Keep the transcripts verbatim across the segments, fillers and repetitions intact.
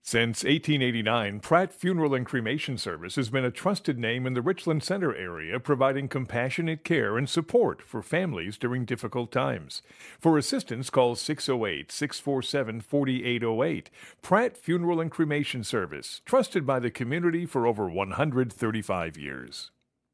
Since eighteen eighty-nine, Pratt Funeral and Cremation Service has been a trusted name in the Richland Center area, providing compassionate care and support for families during difficult times. For assistance, call six oh eight, six four seven, four eight oh eight. Pratt Funeral and Cremation Service, trusted by the community for over one hundred thirty-five years.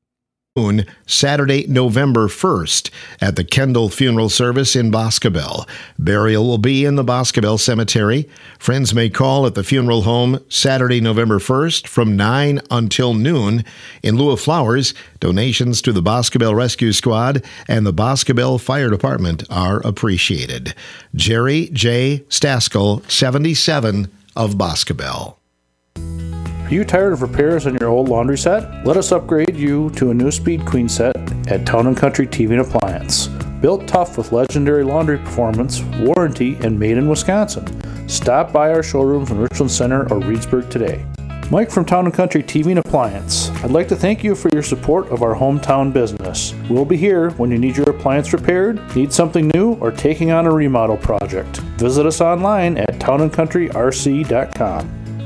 Saturday, November first, at the Kendall Funeral Service in Boscobel. Burial will be in the Boscobel Cemetery. Friends may call at the funeral home Saturday, November first from nine until noon. In lieu of flowers, donations to the Boscobel Rescue Squad and the Boscobel Fire Department are appreciated. Jerry J. Staskell, seventy-seven, of Boscobel. Are you tired of repairs on your old laundry set? Let us upgrade you to a new Speed Queen set at Town and Country T V and Appliance. Built tough with legendary laundry performance, warranty, and made in Wisconsin. Stop by our showrooms in Richland Center or Reedsburg today. Mike from Town and Country T V and Appliance. I'd like to thank you for your support of our hometown business. We'll be here when you need your appliance repaired, need something new, or taking on a remodel project. Visit us online at town and country r c dot com.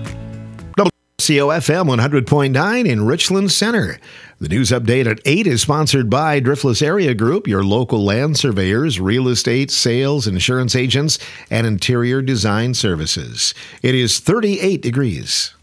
C O F M one hundred point nine in Richland Center. The news update at eight is sponsored by Driftless Area Group, your local land surveyors, real estate, sales, insurance agents, and interior design services. It is thirty-eight degrees.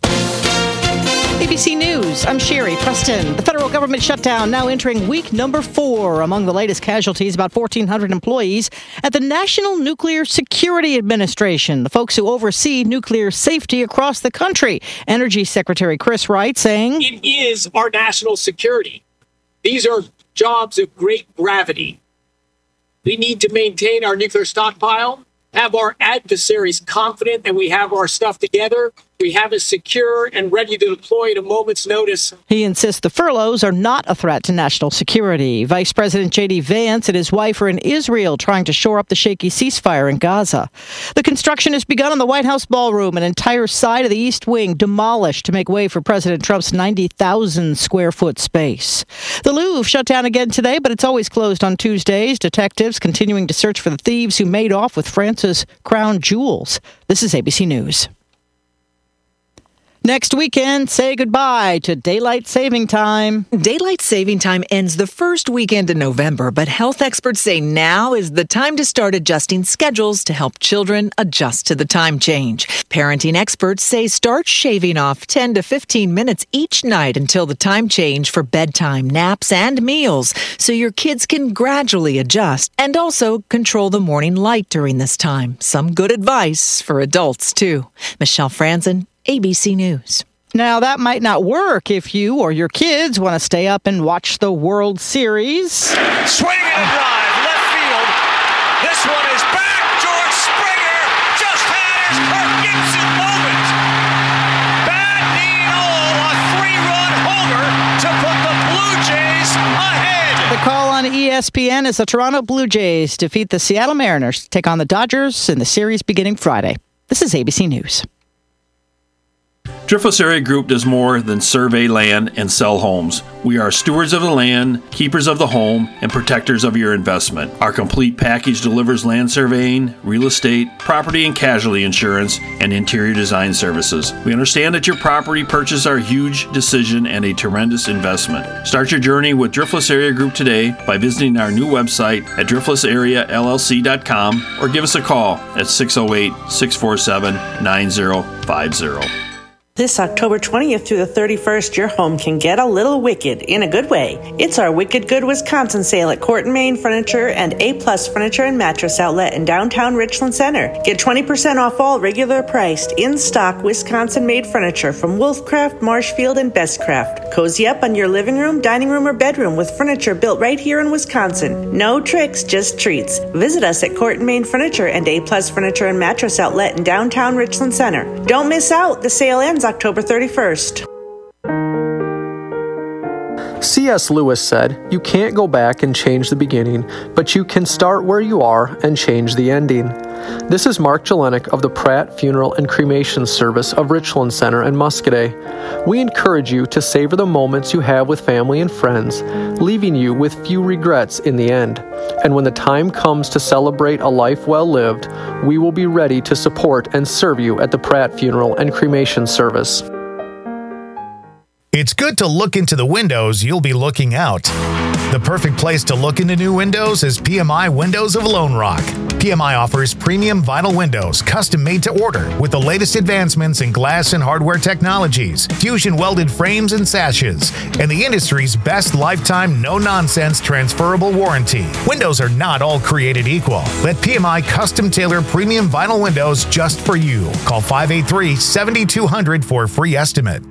A B C News, I'm Sherry Preston. The federal government shutdown now entering week number four. Among the latest casualties, about fourteen hundred employees at the National Nuclear Security Administration, the folks who oversee nuclear safety across the country. Energy Secretary Chris Wright saying, "It is our national security. These are jobs of great gravity. We need to maintain our nuclear stockpile, have our adversaries confident that we have our stuff together. We have it secure and ready to deploy at a moment's notice." He insists the furloughs are not a threat to national security. Vice President J D Vance and his wife are in Israel trying to shore up the shaky ceasefire in Gaza. The construction has begun on the White House ballroom, an entire side of the East Wing demolished to make way for President Trump's ninety thousand square foot space. The Louvre shut down again today, but it's always closed on Tuesdays. Detectives continuing to search for the thieves who made off with France's crown jewels. This is A B C News. Next weekend, say goodbye to daylight saving time. Daylight saving time ends the first weekend in November, but health experts say now is the time to start adjusting schedules to help children adjust to the time change. Parenting experts say start shaving off ten to fifteen minutes each night until the time change for bedtime, naps, and meals, so your kids can gradually adjust and also control the morning light during this time. Some good advice for adults, too. Michelle Franzen, A B C News. Now, that might not work if you or your kids want to stay up and watch the World Series. Swing and a drive, left field. This one is back. George Springer just had his Kirk Gibson moment. Bad Nino, a three-run homer to put the Blue Jays ahead. The call on E S P N is the Toronto Blue Jays defeat the Seattle Mariners to take on the Dodgers in the series beginning Friday. This is A B C News. Driftless Area Group does more than survey land and sell homes. We are stewards of the land, keepers of the home, and protectors of your investment. Our complete package delivers land surveying, real estate, property and casualty insurance, and interior design services. We understand that your property purchases are a huge decision and a tremendous investment. Start your journey with Driftless Area Group today by visiting our new website at driftless area l l c dot com or give us a call at six oh eight, six four seven, nine oh five oh. This October twentieth through the thirty-first, your home can get a little wicked in a good way. It's our Wicked Good Wisconsin sale at Court and Main Furniture and A-Plus Furniture and Mattress Outlet in downtown Richland Center. Get twenty percent off all regular priced, in-stock Wisconsin-made furniture from Wolfcraft, Marshfield, and Bestcraft. Cozy up on your living room, dining room, or bedroom with furniture built right here in Wisconsin. No tricks, just treats. Visit us at Court and Main Furniture and A-Plus Furniture and Mattress Outlet in downtown Richland Center. Don't miss out. The sale ends October thirty-first. C S Lewis said, "You can't go back and change the beginning, but you can start where you are and change the ending." This is Mark Jelenic of the Pratt Funeral and Cremation Service of Richland Center in Muscoda. We encourage you to savor the moments you have with family and friends, leaving you with few regrets in the end. And when the time comes to celebrate a life well lived, we will be ready to support and serve you at the Pratt Funeral and Cremation Service. It's good to look into the windows you'll be looking out. The perfect place to look into new windows is P M I Windows of Lone Rock. P M I offers premium vinyl windows, custom made to order, with the latest advancements in glass and hardware technologies, fusion welded frames and sashes, and the industry's best lifetime no-nonsense transferable warranty. Windows are not all created equal. Let P M I custom tailor premium vinyl windows just for you. Call five eight three, seven two zero zero for a free estimate.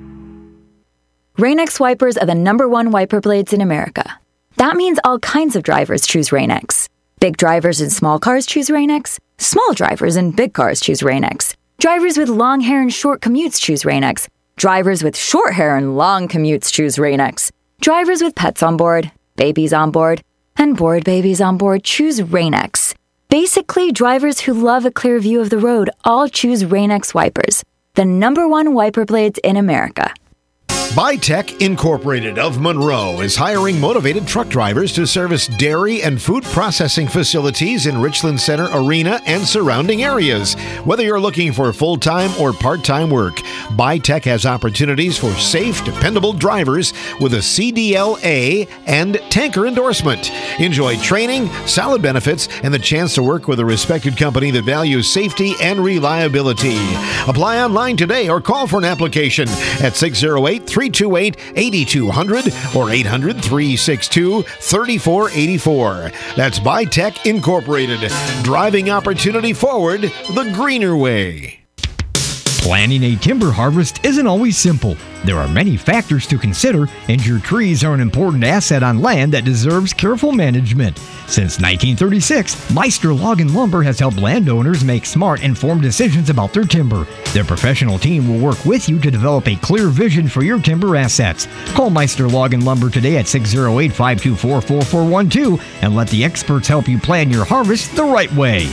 Rain-X wipers are the number one wiper blades in America. That means all kinds of drivers choose Rain-X. Big drivers in small cars choose Rain-X. Small drivers in big cars choose Rain-X. Drivers with long hair and short commutes choose Rain-X. Drivers with short hair and long commutes choose Rain-X. Drivers with pets on board, babies on board, and bored babies on board choose Rain-X. Basically, drivers who love a clear view of the road all choose Rain-X wipers, the number one wiper blades in America. Bytech Incorporated of Monroe is hiring motivated truck drivers to service dairy and food processing facilities in Richland Center Arena and surrounding areas. Whether you're looking for full-time or part-time work, Bytech has opportunities for safe, dependable drivers with a C D L A and tanker endorsement. Enjoy training, solid benefits, and the chance to work with a respected company that values safety and reliability. Apply online today or call for an application at six oh eight, three two eight, eight two zero zero or eight hundred, three six two, three four eight four. That's Bytech Incorporated, driving opportunity forward the greener way. Planning a timber harvest isn't always simple. There are many factors to consider, and your trees are an important asset on land that deserves careful management. Since nineteen thirty-six, Meister Log and Lumber has helped landowners make smart, informed decisions about their timber. Their professional team will work with you to develop a clear vision for your timber assets. Call Meister Log and Lumber today at six oh eight, five two four, four four one two and let the experts help you plan your harvest the right way.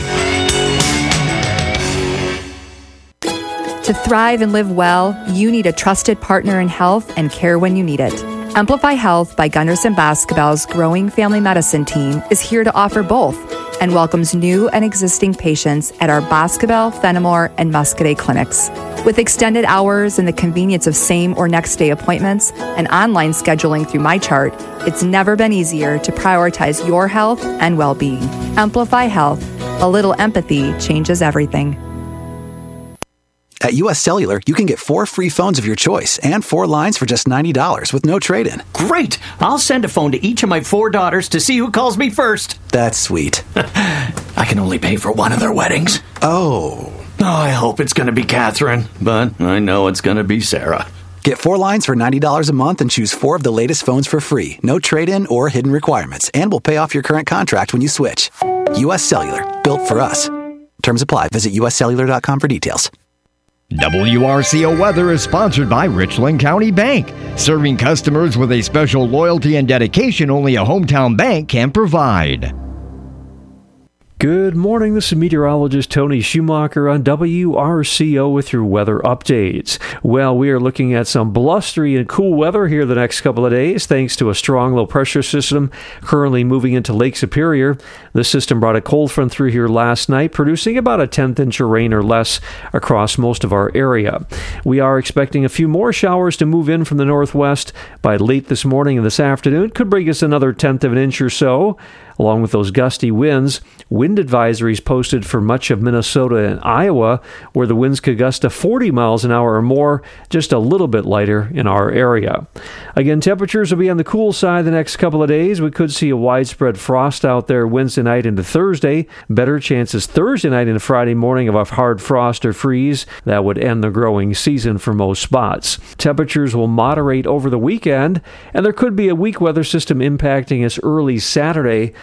To thrive and live well, you need a trusted partner in health and care when you need it. Amplify Health by Gunderson Basketball's growing family medicine team is here to offer both and welcomes new and existing patients at our Boscobel, Fenimore, and Muscoda clinics. With extended hours and the convenience of same or next day appointments and online scheduling through MyChart, it's never been easier to prioritize your health and well-being. Amplify Health. A little empathy changes everything. At U S Cellular, you can get four free phones of your choice and four lines for just ninety dollars with no trade-in. Great! I'll send a phone to each of my four daughters to see who calls me first. That's sweet. I can only pay for one of their weddings. Oh. Oh, I hope it's going to be Catherine, but I know it's going to be Sarah. Get four lines for ninety dollars a month and choose four of the latest phones for free. No trade-in or hidden requirements, and we'll pay off your current contract when you switch. U S Cellular, built for us. Terms apply. Visit U S cellular dot com for details. W R C O Weather is sponsored by Richland County Bank, serving customers with a special loyalty and dedication only a hometown bank can provide. Good morning, this is meteorologist Tony Schumacher on W R C O with your weather updates. Well, we are looking at some blustery and cool weather here the next couple of days thanks to a strong low pressure system currently moving into Lake Superior. This system brought a cold front through here last night, producing about a tenth inch of rain or less across most of our area. We are expecting a few more showers to move in from the northwest by late this morning and this afternoon. Could bring us another tenth of an inch or so. Along with those gusty winds, wind advisories posted for much of Minnesota and Iowa, where the winds could gust to forty miles an hour or more, just a little bit lighter in our area. Again, temperatures will be on the cool side the next couple of days. We could see a widespread frost out there Wednesday night into Thursday. Better chances Thursday night and Friday morning of a hard frost or freeze. That would end the growing season for most spots. Temperatures will moderate over the weekend, and there could be a weak weather system impacting us early Saturday.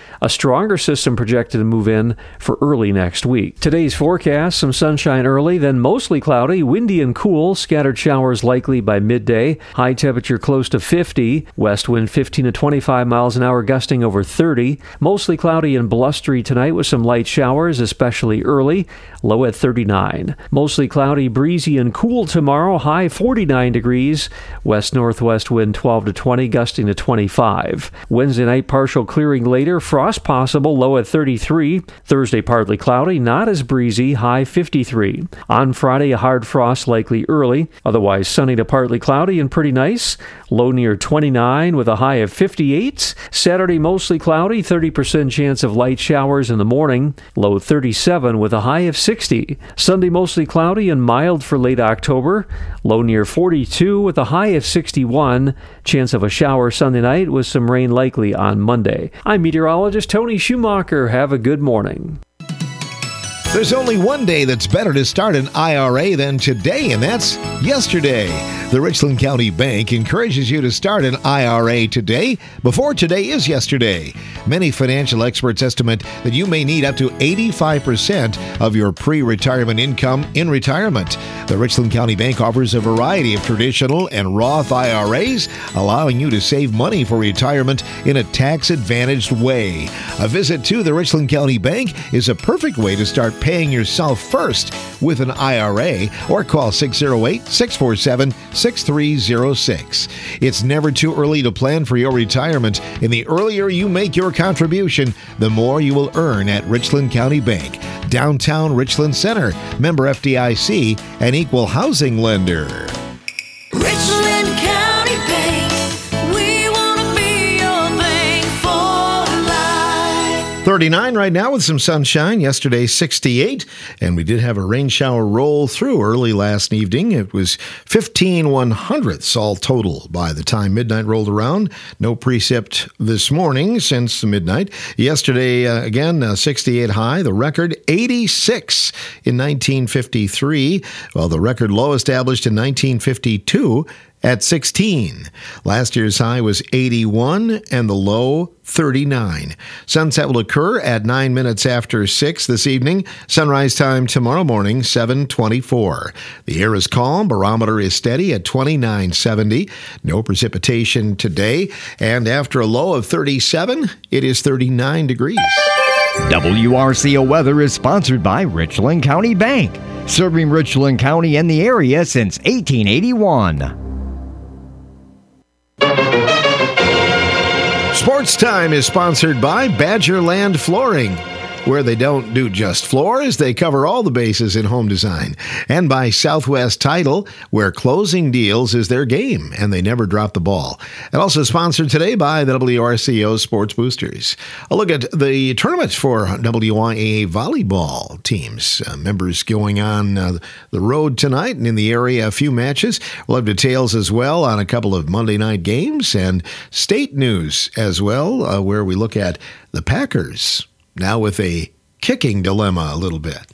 A stronger system projected to move in for early next week. Today's forecast, some sunshine early, then mostly cloudy, windy and cool, scattered showers likely by midday. High temperature close to fifty, west wind fifteen to twenty-five miles an hour, gusting over thirty. Mostly cloudy and blustery tonight with some light showers, especially early, low at thirty-nine. Mostly cloudy, breezy and cool tomorrow, high forty-nine degrees, west-northwest wind twelve to twenty, gusting to twenty-five. Wednesday night, partial clearing later, frost possible, low at thirty-three. Thursday, partly cloudy, not as breezy, high fifty-three. On Friday, a hard frost likely early, otherwise sunny to partly cloudy and pretty nice, low near twenty-nine with a high of fifty-eight. Saturday, mostly cloudy, thirty percent chance of light showers in the morning, low thirty-seven with a high of sixty. Sunday, mostly cloudy and mild for late October, low near forty-two with a high of sixty-one. Chance of a shower Sunday night with some rain likely on Monday. I'm meteorologist Tony Schumacher. Have a good morning. There's only one day that's better to start an I R A than today, and that's yesterday. The Richland County Bank encourages you to start an I R A today before today is yesterday. Many financial experts estimate that you may need up to eighty-five percent of your pre-retirement income in retirement. The Richland County Bank offers a variety of traditional and Roth I R As, allowing you to save money for retirement in a tax-advantaged way. A visit to the Richland County Bank is a perfect way to start paying yourself first with an I R A, or call six oh eight, six four seven, six three oh six. It's never too early to plan for your retirement, and the earlier you make your contribution, the more you will earn at Richland County Bank, downtown Richland Center, member F D I C, and equal housing lender. Richland County Bank, we want to be your bank for life. thirty-nine right now with some sunshine. Yesterday, sixty-eight. And we did have a rain shower roll through early last evening. It was fifteen one hundredths all total by the time midnight rolled around. No precip this morning since midnight. Yesterday, uh, again, uh, sixty-eight high. The record, eighty-six in nineteen fifty-three. Well, the record low established in nineteen fifty-two at sixteen. Last year's high was eighty-one and the low thirty-nine. Sunset will occur at nine minutes after six this evening. Sunrise time tomorrow morning, seven twenty-four. The air is calm. Barometer is steady at twenty-nine seventy. No precipitation today. And after a low of thirty-seven, it is thirty-nine degrees. W R C O Weather is sponsored by Richland County Bank, serving Richland County and the area since eighteen eighty-one. Sports Time is sponsored by Badgerland Flooring, where they don't do just floors, they cover all the bases in home design. And by Southwest Title, where closing deals is their game, and they never drop the ball. And also sponsored today by the W R C O Sports Boosters. A look at the tournament for W I A A volleyball teams. Uh, members going on uh, the road tonight and in the area, a few matches. We'll have details as well on a couple of Monday night games and state news as well, uh, where we look at the Packers. Now with a kicking dilemma a little bit.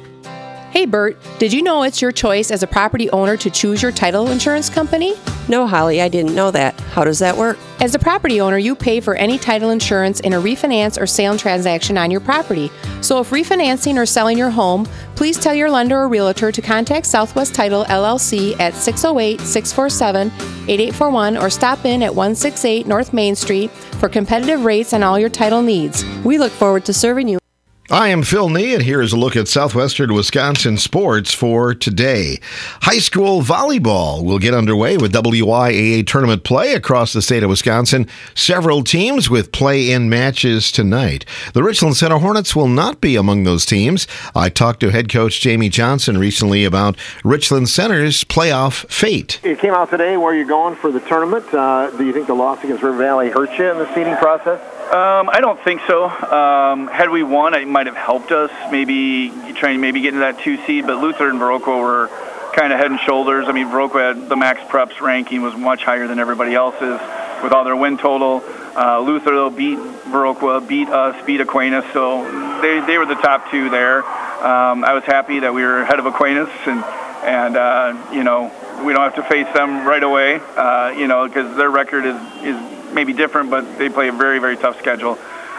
Hey Bert, did you know it's your choice as a property owner to choose your title insurance company? No, Holly, I didn't know that. How does that work? As a property owner, you pay for any title insurance in a refinance or sale transaction on your property. So if refinancing or selling your home, please tell your lender or realtor to contact Southwest Title L L C at six oh eight, six four seven, eight eight four one or stop in at one sixty-eight North Main Street for competitive rates on all your title needs. We look forward to serving you. I am Phil Nee, and here's a look at Southwestern Wisconsin sports for today. High school volleyball will get underway with W I A A tournament play across the state of Wisconsin. Several teams with play-in matches tonight. The Richland Center Hornets will not be among those teams. I talked to head coach Jamie Johnson recently about Richland Center's playoff fate. You came out today where you're going for the tournament. Uh, do you think the loss against River Valley hurt you in the seeding process? Um, I don't think so. Um, had we won, it might have helped us, maybe trying to maybe get into that two seed, but Luther and Viroqua were kind of head and shoulders. I mean, Viroqua had the max preps ranking was much higher than everybody else's with all their win total. Uh, Luther, though, beat Viroqua, beat us, beat Aquinas, so they, they were the top two there. Um, I was happy that we were ahead of Aquinas, and, and uh, you know, we don't have to face them right away, uh, you know, because their record is, is maybe different, but they play a very, very tough schedule.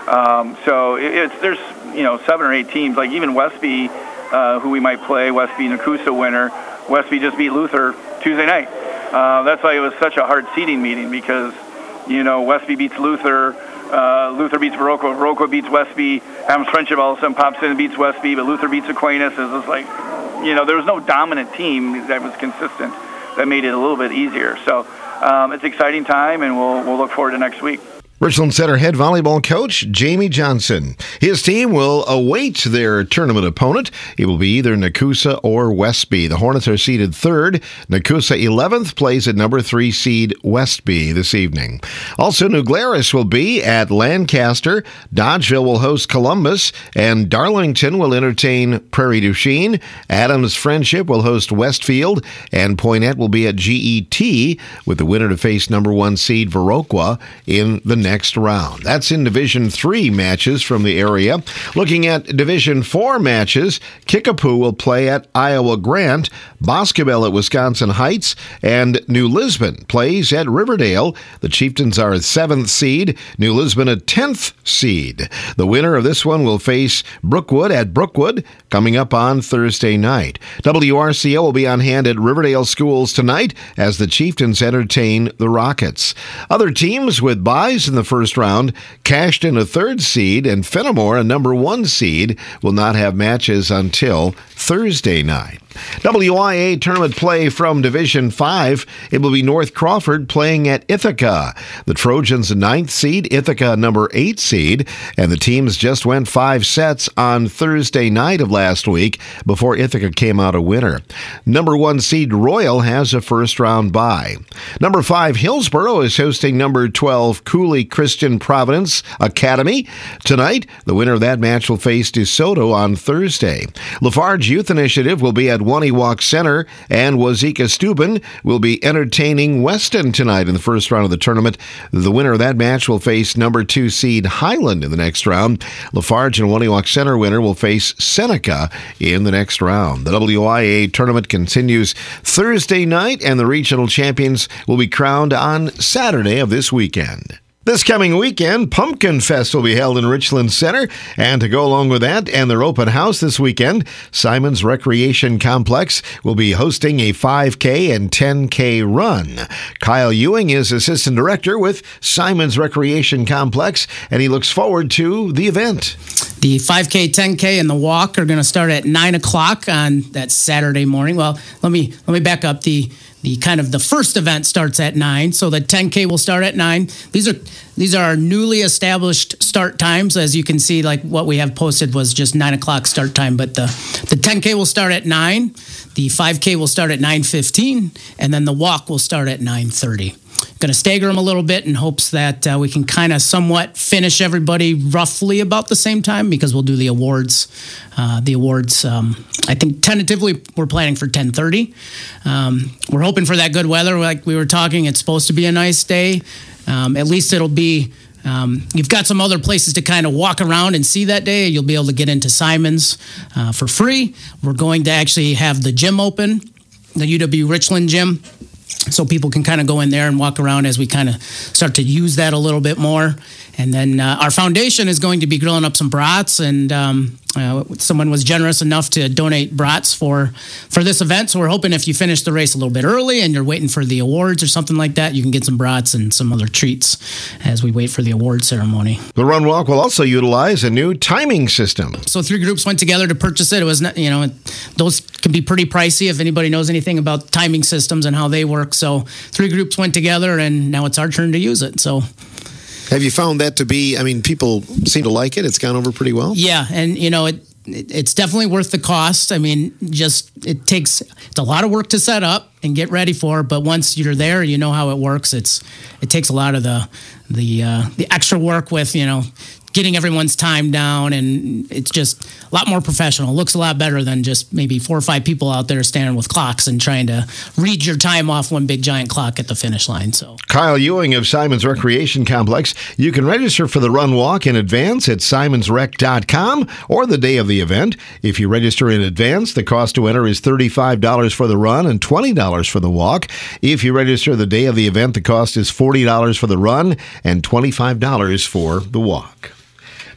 Um, so it, it's there's you know seven or eight teams, like even Westby, uh, who we might play, Westby Nakusa winner. Westby just beat Luther Tuesday night. Uh, that's why it was such a hard seeding meeting, because you know Westby beats Luther, uh, Luther beats Viroqua, Viroqua beats Westby, Adams Friendship all of a sudden pops in and beats Westby, but Luther beats Aquinas. It's just like, you know, there was no dominant team that was consistent. That made it a little bit easier. So um, it's an exciting time, and we'll we'll look forward to next week. Richland Center head volleyball coach Jamie Johnson. His team will await their tournament opponent. It will be either Nakusa or Westby. The Hornets are seeded third. Nakusa eleventh plays at number three seed Westby this evening. Also, New Glarus will be at Lancaster. Dodgeville will host Columbus, and Darlington will entertain Prairie du Chien. Adams Friendship will host Westfield, and Poynette will be at G E T, with the winner to face number one seed Viroqua in the next next round. That's in Division three matches from the area. Looking at Division four matches, Kickapoo will play at Iowa Grant, Boscobel at Wisconsin Heights, and New Lisbon plays at Riverdale. The Chieftains are a seventh seed, New Lisbon a tenth seed. The winner of this one will face Brookwood at Brookwood coming up on Thursday night. W R C O will be on hand at Riverdale Schools tonight as the Chieftains entertain the Rockets. Other teams with byes in the first round, Cashton a third seed and Fenimore a number one seed, will not have matches until Thursday night. W I A tournament play from Division five. It will be North Crawford playing at Ithaca. The Trojans a ninth seed, Ithaca a number eight seed, and the teams just went five sets on Thursday night of last week before Ithaca came out a winner. Number one seed Royal has a first round bye. Number five Hillsboro is hosting number twelve Cooley Christian Providence Academy. Tonight, the winner of that match will face DeSoto on Thursday. Lafarge Youth Initiative will be at Waniwak Center, and Wazeeka Steuben will be entertaining Weston tonight in the first round of the tournament. The winner of that match will face number two seed Highland in the next round. Lafarge and Waniwak Center winner will face Seneca in the next round. The W I A tournament continues Thursday night, and the regional champions will be crowned on Saturday of this weekend. This coming weekend, Pumpkin Fest will be held in Richland Center, and to go along with that and their open house this weekend, Simons Recreation Complex will be hosting a five K and ten K run. Kyle Ewing is assistant director with Simons Recreation Complex, and he looks forward to the event. The five K, ten K, and the walk are going to start at nine o'clock on that Saturday morning. Well, let me let me back up. The The kind of the first event starts at nine, so the ten K will start at nine. These are these are our newly established start times. As you can see, like what we have posted was just nine o'clock start time, but the, the ten K will start at nine, the five K will start at nine fifteen, and then the walk will start at nine thirty. Going to stagger them a little bit in hopes that uh, we can kind of somewhat finish everybody roughly about the same time, because we'll do the awards. Uh, the awards, um, I think tentatively we're planning for ten thirty. Um, we're hoping for that good weather. Like we were talking, it's supposed to be a nice day. Um, at least it'll be, um, you've got some other places to kind of walk around and see that day. You'll be able to get into Simons uh, for free. We're going to actually have the gym open, the U W Richland gym, so people can kind of go in there and walk around as we kind of start to use that a little bit more. And then uh, our foundation is going to be grilling up some brats, and um, uh, someone was generous enough to donate brats for, for this event. So we're hoping if you finish the race a little bit early and you're waiting for the awards or something like that, you can get some brats and some other treats as we wait for the award ceremony. The Run Walk will also utilize a new timing system. So three groups went together to purchase it. It was not, you know, those can be pretty pricey if anybody knows anything about timing systems and how they work. So three groups went together, and now it's our turn to use it. So. Have you found that to be, I mean, people seem to like it. It's gone over pretty well. Yeah, and, you know, it, it it's definitely worth the cost. I mean, just it takes, it's a lot of work to set up and get ready for, but once you're there, you know how it works. It's It takes a lot of the, the, uh, the extra work with, you know, getting everyone's time down, and it's just a lot more professional. It looks a lot better than just maybe four or five people out there standing with clocks and trying to read your time off one big giant clock at the finish line. So, Kyle Ewing of Simons Recreation Complex. You can register for the Run Walk in advance at simons rec dot com or the day of the event. If you register in advance, the cost to enter is thirty-five dollars for the run and twenty dollars for the walk. If you register the day of the event, the cost is forty dollars for the run and twenty-five dollars for the walk.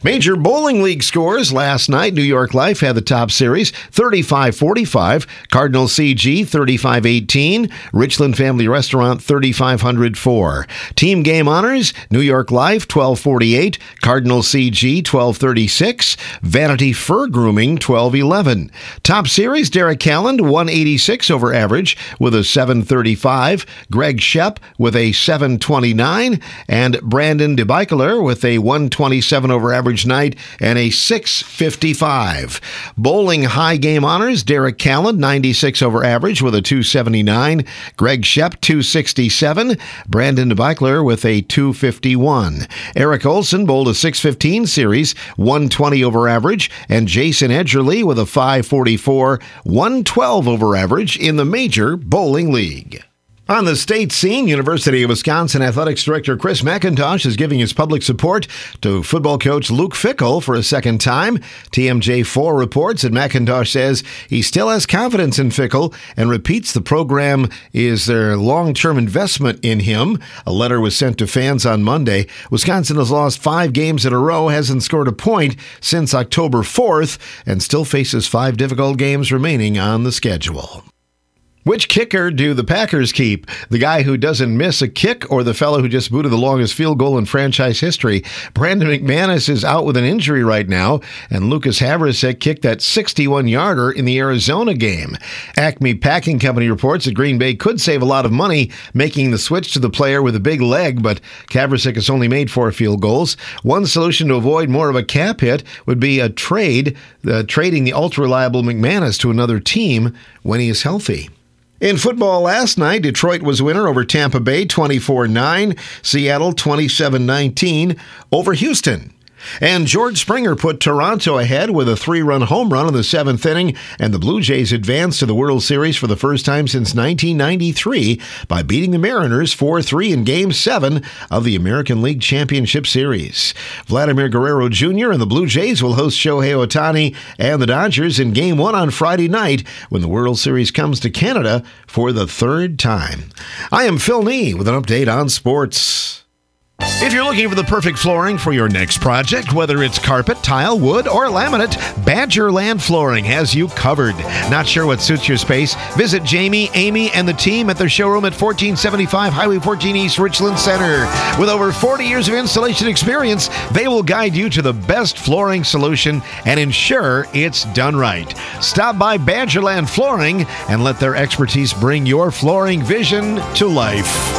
Major Bowling League scores last night. New York Life had the top series, thirty-five forty-five. Cardinal C G, thirty-five eighteen. Richland Family Restaurant, thirty-five oh four. Team game honors, New York Life, twelve forty-eight. Cardinal C G, twelve thirty-six. Vanity Fur Grooming, twelve eleven. Top series, Derek Calland, one eighty-six over average with a seven thirty-five. Greg Shep with a seven twenty-nine. And Brandon DeBikeler with a one twenty-seven over average night and a six fifty-five. Bowling high game honors, Derek Calland, ninety-six over average with a two seventy-nine. Greg Shep, two sixty-seven. Brandon DeBikeler with a two fifty-one. Eric Olson bowled a six fifteen series, one twenty over average, and Jason Edgerly with a five forty-four, one twelve over average in the Major Bowling League. On the state scene, University of Wisconsin Athletics Director Chris McIntosh is giving his public support to football coach Luke Fickell for a second time. T M J four reports that McIntosh says he still has confidence in Fickell and repeats the program is their long-term investment in him. A letter was sent to fans on Monday. Wisconsin has lost five games in a row, hasn't scored a point since October fourth, and still faces five difficult games remaining on the schedule. Which kicker do the Packers keep? The guy who doesn't miss a kick or the fellow who just booted the longest field goal in franchise history? Brandon McManus is out with an injury right now, and Lucas Havrisek kicked that sixty-one-yarder in the Arizona game. Acme Packing Company reports that Green Bay could save a lot of money making the switch to the player with a big leg, but Havrisek has only made four field goals. One solution to avoid more of a cap hit would be a trade, uh, trading the ultra-reliable McManus to another team when he is healthy. In football last night, Detroit was winner over Tampa Bay twenty-four nine, Seattle twenty-seven nineteen over Houston. And George Springer put Toronto ahead with a three-run home run in the seventh inning, and the Blue Jays advanced to the World Series for the first time since nineteen ninety-three by beating the Mariners four three in Game seven of the American League Championship Series. Vladimir Guerrero Junior and the Blue Jays will host Shohei Ohtani and the Dodgers in Game one on Friday night when the World Series comes to Canada for the third time. I am Phil Nee with an update on sports. If you're looking for the perfect flooring for your next project, whether it's carpet, tile, wood, or laminate, Badgerland Flooring has you covered. Not sure what suits your space? Visit Jamie, Amy, and the team at their showroom at fourteen seventy-five Highway fourteen East, Richland Center. With over forty years of installation experience, they will guide you to the best flooring solution and ensure it's done right. Stop by Badgerland Flooring and let their expertise bring your flooring vision to life.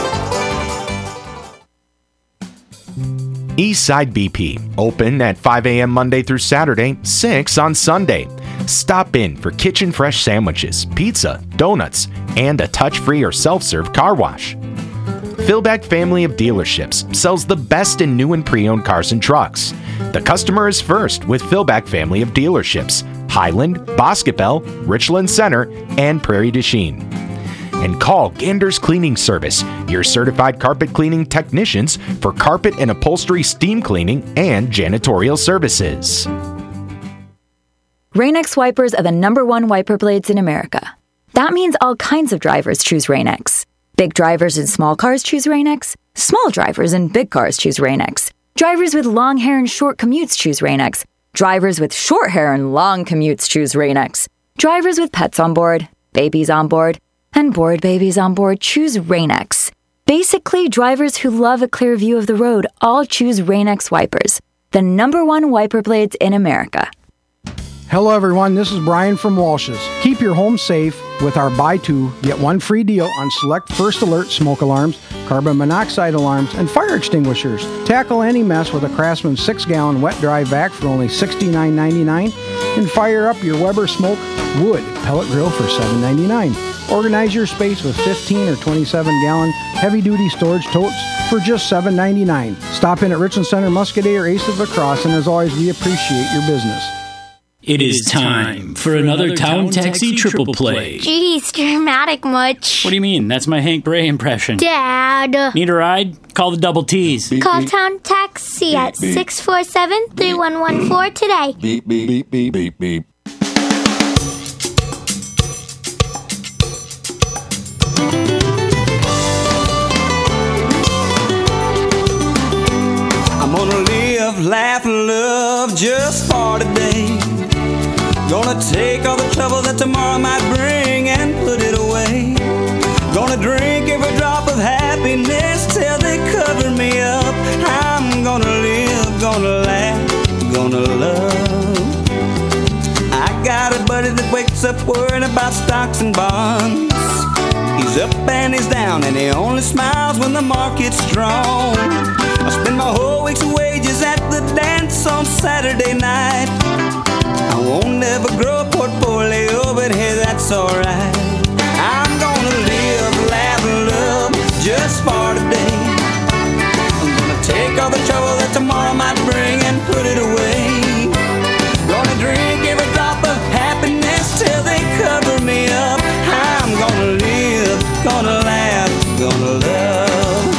Eastside B P, open at five a.m. Monday through Saturday, six on Sunday. Stop in for kitchen fresh sandwiches, pizza, donuts, and a touch-free or self-serve car wash. Philback Family of Dealerships sells the best in new and pre-owned cars and trucks. The customer is first with Philback Family of Dealerships, Highland, Boscobel, Richland Center, and Prairie du Chien. And call Gander's Cleaning Service, your certified carpet cleaning technicians for carpet and upholstery steam cleaning and janitorial services. Rain-X wipers are the number one wiper blades in America. That means all kinds of drivers choose Rain-X. Big drivers in small cars choose Rain-X. Small drivers in big cars choose Rain-X. Drivers with long hair and short commutes choose Rain-X. Drivers with short hair and long commutes choose Rain-X. Drivers with pets on board, babies on board, and board babies on board choose Rain-X. Basically, drivers who love a clear view of the road all choose Rain-X wipers, the number one wiper blades in America. Hello everyone, this is Brian from Walsh's. Keep your home safe with our buy two, get one free deal on select First Alert smoke alarms, carbon monoxide alarms, and fire extinguishers. Tackle any mess with a Craftsman six gallon wet dry vac for only sixty-nine ninety-nine, and fire up your Weber Smoke wood pellet grill for seven ninety-nine. Organize your space with fifteen or twenty-seven gallon heavy-duty storage totes for just seven ninety-nine. Stop in at Richland Center, Muscoda, or Ace of the Cross, and as always, we appreciate your business. It is time for another Town Taxi Triple Play. Geez, dramatic much. What do you mean? That's my Hank Bray impression. Dad. Need a ride? Call the double T's. Call Town Taxi at six four seven, three one one four today. Beep, beep, beep, beep, beep, beep. I'm gonna live, laugh, and love love just for today. Gonna take all the trouble that tomorrow might bring and put it away. Gonna drink every drop of happiness till they cover me up. I'm gonna live, gonna laugh, gonna love. I got a buddy that wakes up worrying about stocks and bonds. He's up and he's down and he only smiles when the market's strong. I spend my whole week's wages at the dance on Saturday night. I won't ever grow a portfolio, but hey, that's alright. I'm gonna live, laugh, and love just for today. I'm gonna take all the trouble that tomorrow might bring and put it away. Gonna drink every drop of happiness till they cover me up. I'm gonna live, gonna laugh, gonna love.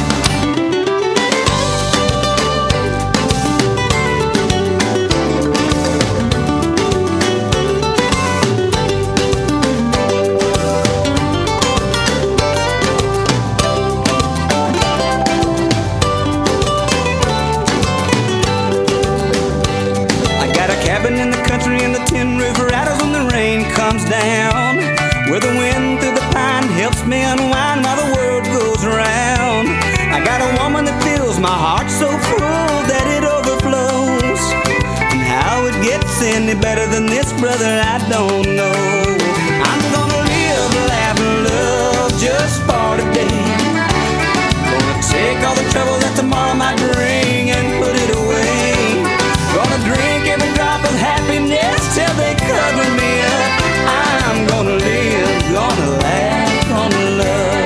In the country and the tin roof rattles when the rain comes down, where the wind through the pine helps me unwind while the world goes round. I got a woman that fills my heart so full that it overflows, and how it gets any better than this, brother, I don't know. I'm gonna live, laugh, and love just for today. Gonna take all the trouble that tomorrow might bring and put it away. Gonna drink every drop of happiness till they cover me up. I'm gonna live, gonna laugh, gonna love.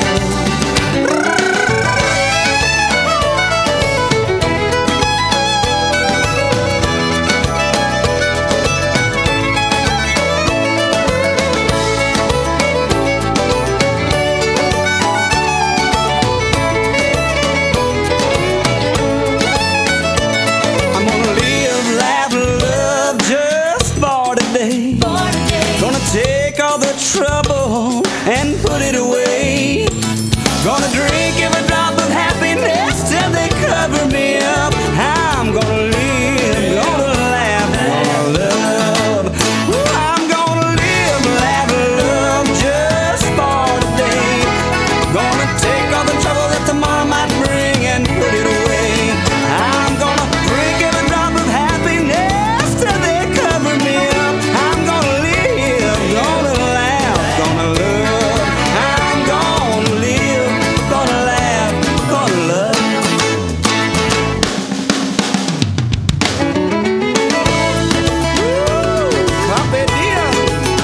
Trouble and put it away. Gonna drink every drop of happiness till they cover me up. I'm gonna live, gonna laugh, gonna love. Ooh, I'm gonna live, laugh, love just for today. Gonna take all the trouble that tomorrow might bring and put it away. I'm gonna drink every drop of happiness till they cover me up. I'm gonna live, gonna gonna love, I'm gonna live, gonna laugh, gonna love. Woo, Pape Dia.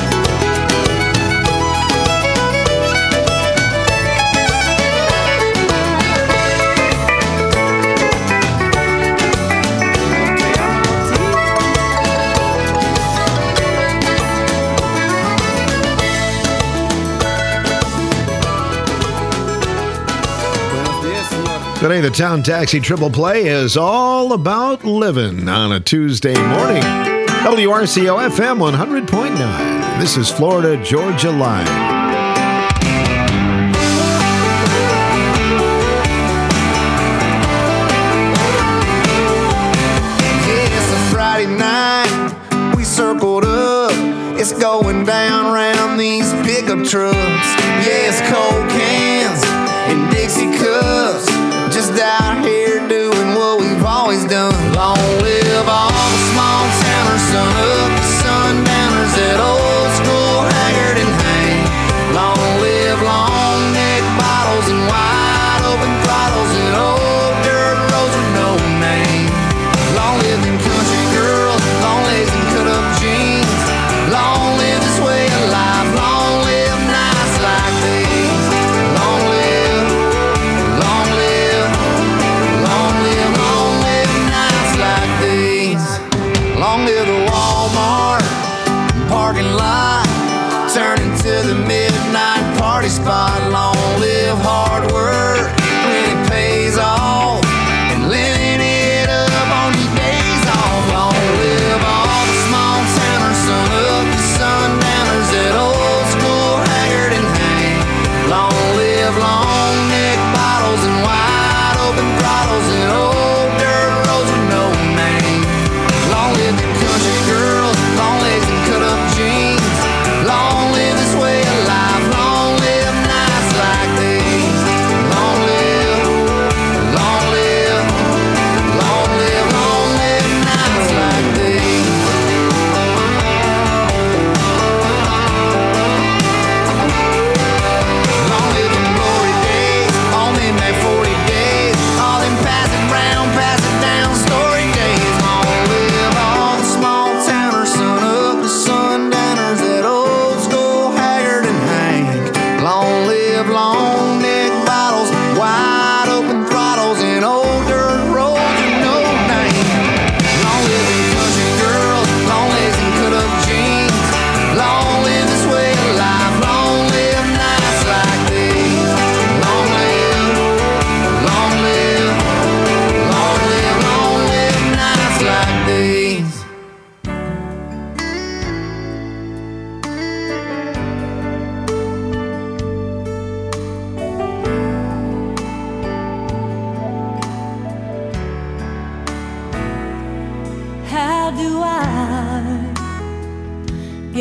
Today, the Town Taxi Triple Play is all about living on a Tuesday morning. W R C O F M one hundred point nine. This is Florida Georgia Line. It's a Friday night, we circled up. It's going down round these pickup trucks. Yeah, it's cold cans and Dixie cups. Just out here doing what we've always done. Long live all the small towners, sun up to sundowners, that old school Haggard and Hank. Long live long neck bottles and wide open throttles and old dirt roads with no name. Long live them country girls, long legs and cut up jeans. Long live this way of life, long live nice life.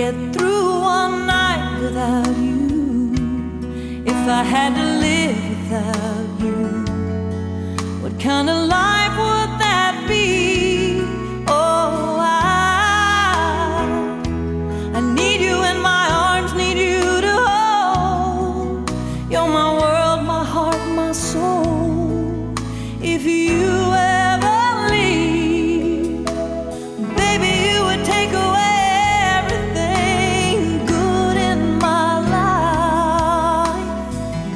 get through one night without you? If I had to live without you, what kind of life would that be? Oh, I, I need you in my arms, need you to hold. You're my world, my heart, my soul. If you ever leave, baby, you would take away everything good in my life.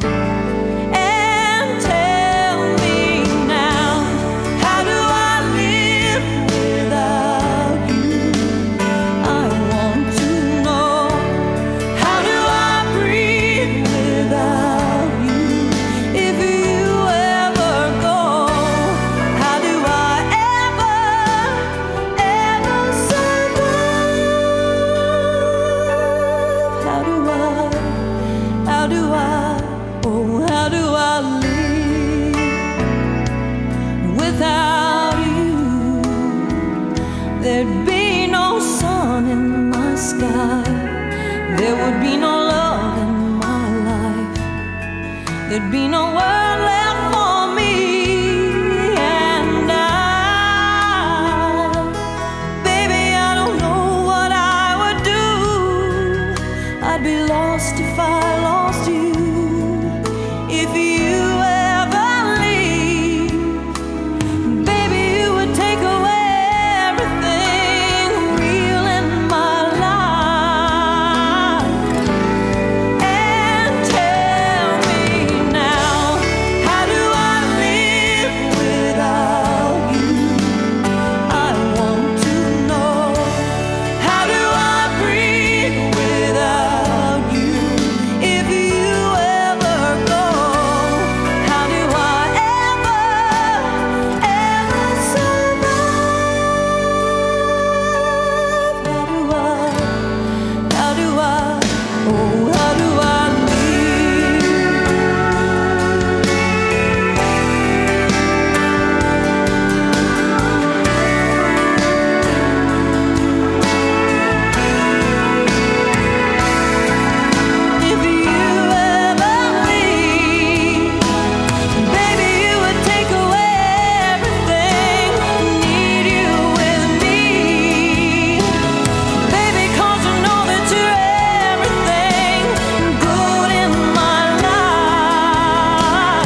And tell me now, how do I live without you? I want to know, how do I breathe without you? If you ever go, how do I ever, ever survive? How do I, how do I, oh, how do I live without you? There'd be no sun in my sky, there would be no love in my life, there'd be no world left for me. And I, baby, I don't know what I would do. I'd be lost if I lost you. If you ever leave, baby, you would take away everything real in my life. And tell me now, how do I live without you? I want to know, how do I breathe without you? If you ever go, how do I ever, ever survive? How do I, how do I, oh, how do I If you ever leave, baby, you would take away everything. Need you with me, baby, 'cause I know that you're everything good in my life.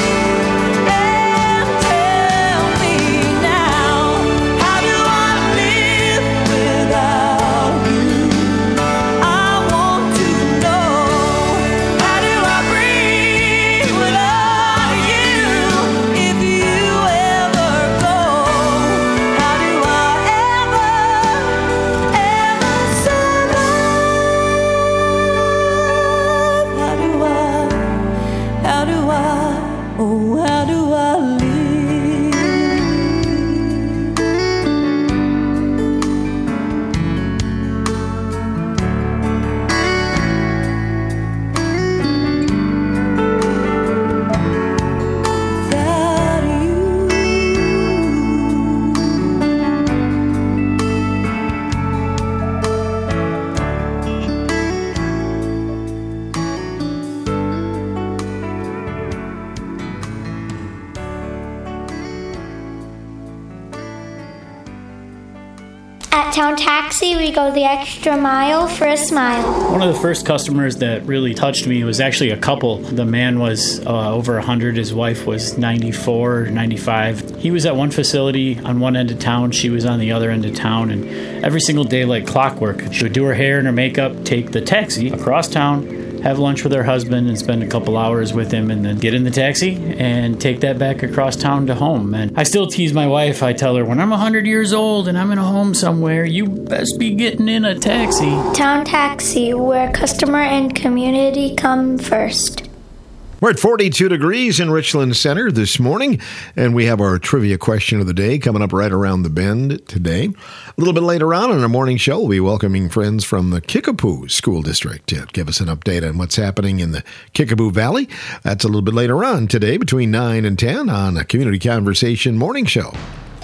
And tell me now, how do I live without you? I want to know, how do I breathe without you? If you ever go, how do I ever, ever survive? How do I, how do I, oh, how do I live? Without you. At Town Taxi, we go the extra mile for a smile. One of the first customers that really touched me was actually a couple. The man was uh, over one hundred. His wife was ninety-four, ninety-five. He was at one facility on one end of town. She was on the other end of town. And every single day, like clockwork, she would do her hair and her makeup, take the taxi across town, have lunch with her husband and spend a couple hours with him, and then get in the taxi and take that back across town to home. And I still tease my wife. I tell her, when I'm one hundred years old and I'm in a home somewhere, you best be getting in a taxi. Town Taxi, where customer and community come first. We're at forty-two degrees in Richland Center this morning, and we have our trivia question of the day coming up right around the bend today. A little bit later on in our morning show, we'll be welcoming friends from the Kickapoo School District to give us an update on what's happening in the Kickapoo Valley. That's a little bit later on today between nine and ten on a Community Conversation Morning Show.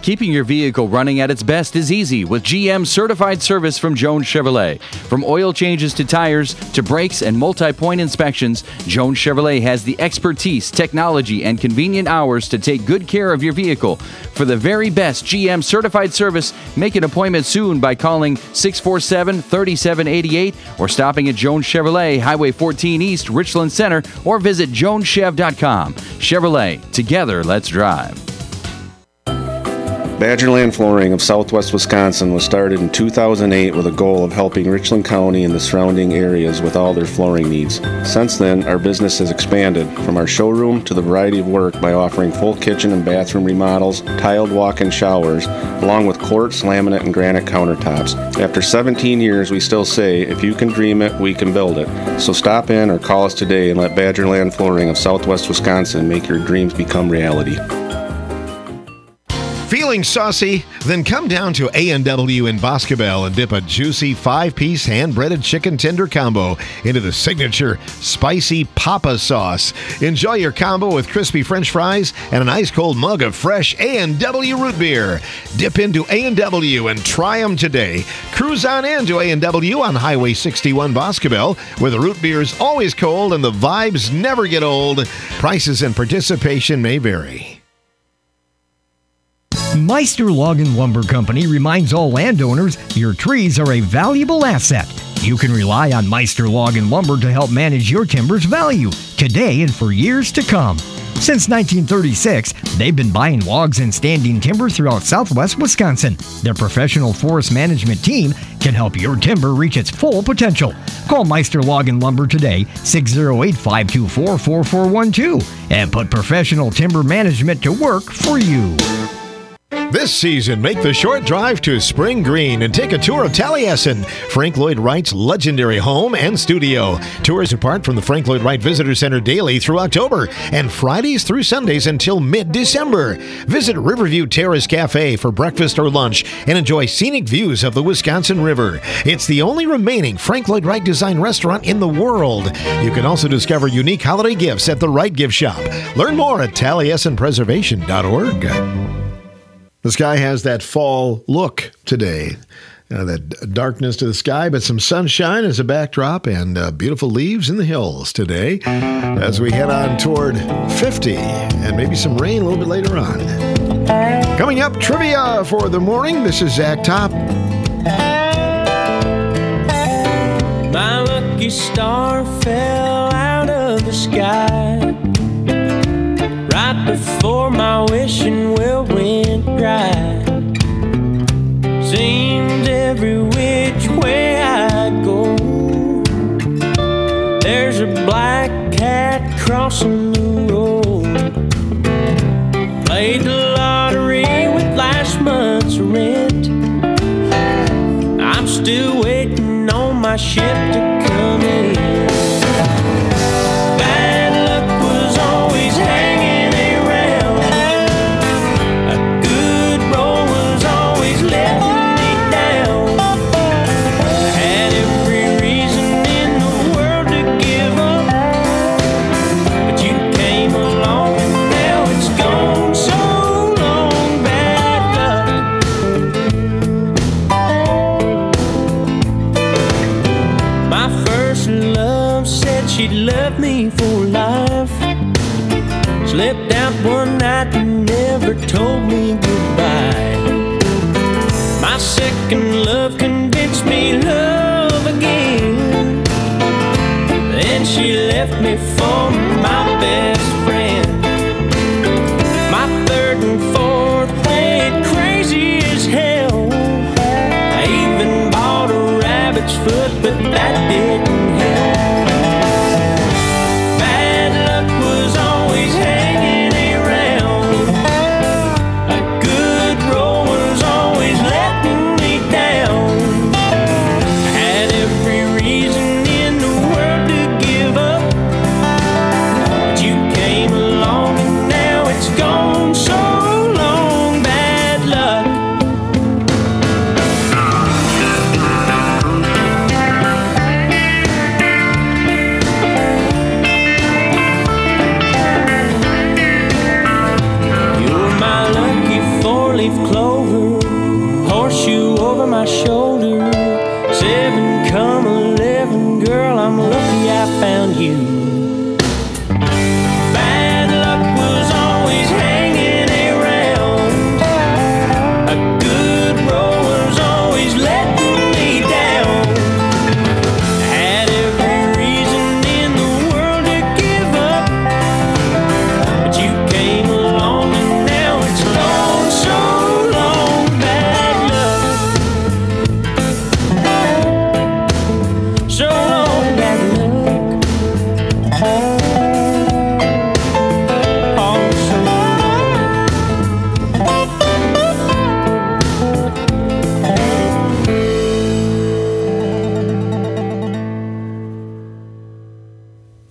Keeping your vehicle running at its best is easy with G M certified service from Jones Chevrolet. From oil changes to tires to brakes and multi-point inspections, Jones Chevrolet has the expertise, technology, and convenient hours to take good care of your vehicle. For the very best G M certified service, make an appointment soon by calling six four seven, three seven eight eight or stopping at Jones Chevrolet, Highway fourteen East, Richland Center, or visit jones chev dot com. Chevrolet, together, let's drive. Badgerland Flooring of Southwest Wisconsin was started in two thousand eight with a goal of helping Richland County and the surrounding areas with all their flooring needs. Since then, our business has expanded from our showroom to the variety of work by offering full kitchen and bathroom remodels, tiled walk-in showers, along with quartz, laminate, and granite countertops. After seventeen years, we still say, if you can dream it, we can build it. So stop in or call us today and let Badgerland Flooring of Southwest Wisconsin make your dreams become reality. Feeling saucy? Then come down to A and W in Boscobel and dip a juicy five-piece hand-breaded chicken tender combo into the signature spicy Papa sauce. Enjoy your combo with crispy French fries and an ice-cold mug of fresh A and W root beer. Dip into A and W and try them today. Cruise on into A and W on Highway sixty-one Boscobel, where the root beer is always cold and the vibes never get old. Prices and participation may vary. Meister Log and Lumber Company reminds all landowners your trees are a valuable asset. You can rely on Meister Log and Lumber to help manage your timber's value today and for years to come. Since nineteen thirty-six, they've been buying logs and standing timber throughout southwest Wisconsin. Their professional forest management team can help your timber reach its full potential. Call Meister Log and Lumber today, six oh eight, five two four, four four one two, and put professional timber management to work for you. This season, make the short drive to Spring Green and take a tour of Taliesin, Frank Lloyd Wright's legendary home and studio. Tours depart from the Frank Lloyd Wright Visitor Center daily through October and Fridays through Sundays until mid-December. Visit Riverview Terrace Cafe for breakfast or lunch and enjoy scenic views of the Wisconsin River. It's the only remaining Frank Lloyd Wright design restaurant in the world. You can also discover unique holiday gifts at the Wright Gift Shop. Learn more at taliesin preservation dot org. The sky has that fall look today. Uh, that darkness to the sky, but some sunshine as a backdrop and uh, beautiful leaves in the hills today as we head on toward fifty and maybe some rain a little bit later on. Coming up, trivia for the morning. This is Zach Top. My lucky star fell out of the sky right before my wishing well went dry. Seems every which way I go, there's a black cat crossing the road. Played the lottery with last month's rent. I'm still waiting on my ship to come in. She'd love me for life. Slipped out one night and never told me goodbye. My second love convinced me love again. Then she left me for my best friend. My third and fourth played crazy as hell. I even bought a rabbit's foot, but that didn't help.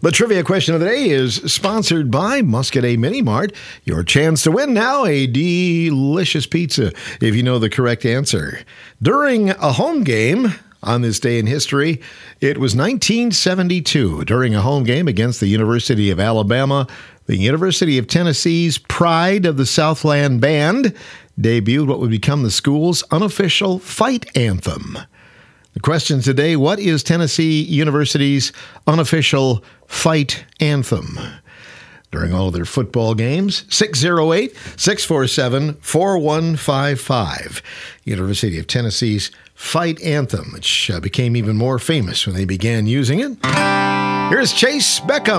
The trivia question of the day is sponsored by Muscadet Mini Mart. Your chance to win now a delicious pizza if you know the correct answer. During a home game on this day in history, it was nineteen seventy-two. During a home game against the University of Alabama, the University of Tennessee's Pride of the Southland Band debuted what would become the school's unofficial fight anthem. The question today, what is Tennessee University's unofficial fight anthem? During all of their football games, six oh eight, six four seven, four one five five. University of Tennessee's fight anthem, which uh, became even more famous when they began using it. Here's Chase Beckham.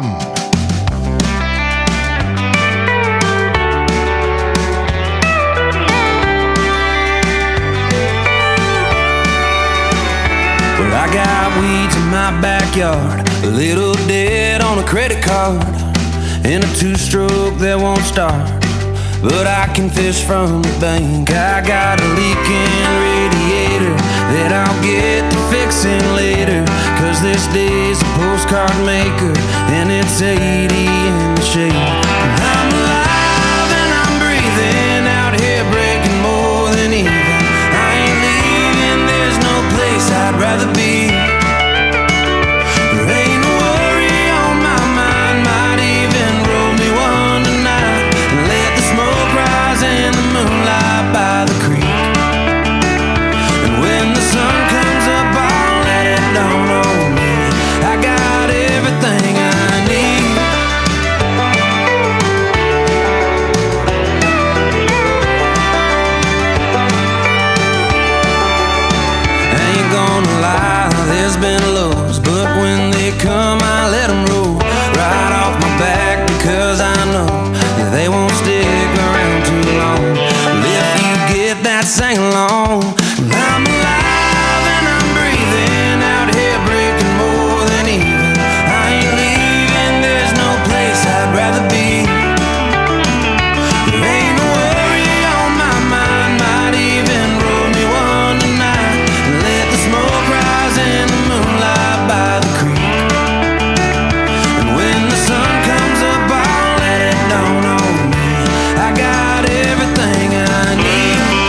I got weeds in my backyard, a little debt on a credit card, and a two-stroke that won't start, but I can fish from the bank. I got a leaking radiator that I'll get to fixing later, cause this day's a postcard maker, and it's eighty in the shade. I'm alive and I'm breathing out here, breaking more than even. I ain't leaving, there's no place I'd rather be. Sing along. I'm alive and I'm breathing out here, breaking more than even. I ain't leaving, there's no place I'd rather be. There ain't no worry on my mind, might even roll me one tonight. Let the smoke rise in the moonlight by the creek. And when the sun comes up, I'll let it dawn on me. I got everything I need.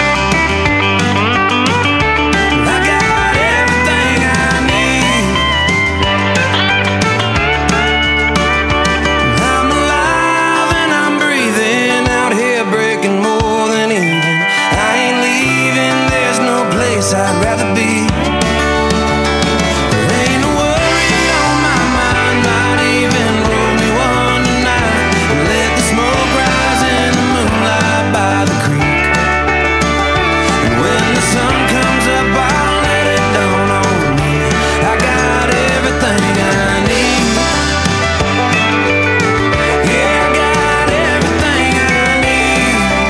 I'd rather be. There ain't no worry on my mind, might even roll me one tonight. Let the smoke rise in the moonlight by the creek. And when the sun comes up, I'll let it dawn on me. I got everything I need. Yeah, I got everything I need.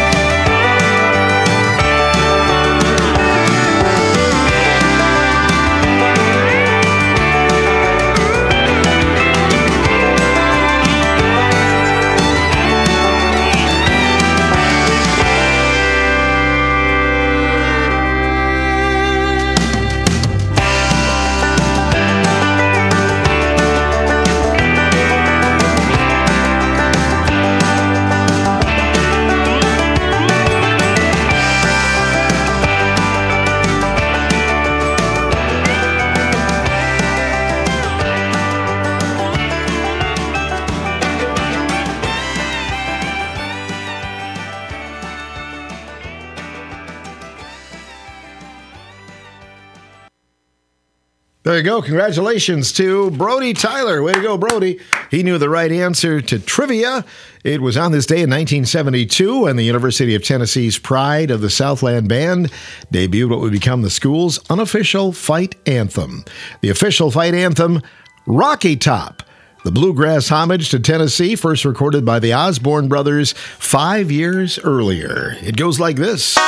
There you go. Congratulations to Brody Tyler. Way to go, Brody. He knew the right answer to trivia. It was on this day in nineteen seventy-two when the University of Tennessee's Pride of the Southland Band debuted what would become the school's unofficial fight anthem. The official fight anthem, Rocky Top. The bluegrass homage to Tennessee, first recorded by the Osborne Brothers five years earlier. It goes like this.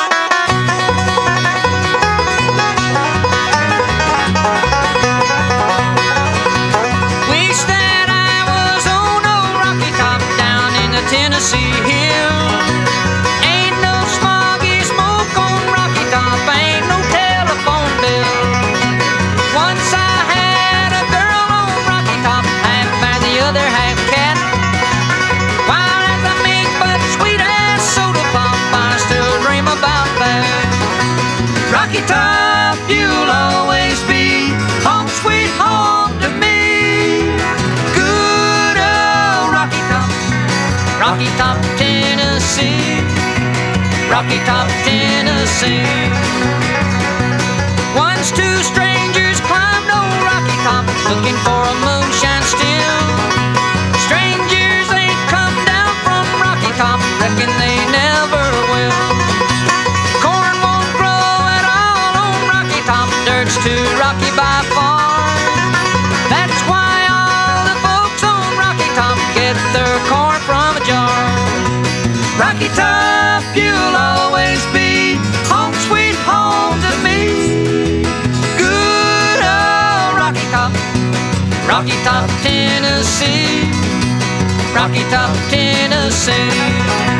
Tennessee Hill. Ain't no smoggy smoke on Rocky Top, ain't no telephone bill. Once I had a girl on Rocky Top, half by the other Rocky Top, Tennessee. Rocky Top, Tennessee. Once two strangers climbed old Rocky Top, looking for a moonshine still. Strangers ain't come down from Rocky Top, reckon they never will. Corn won't grow at all on Rocky Top, dirt's too rocky by far. That's why all the folks on Rocky Top get their corn from a jar. Rocky Top, you'll always be home sweet home to me. Good old Rocky Top, Rocky Top, Tennessee. Rocky Top, Tennessee.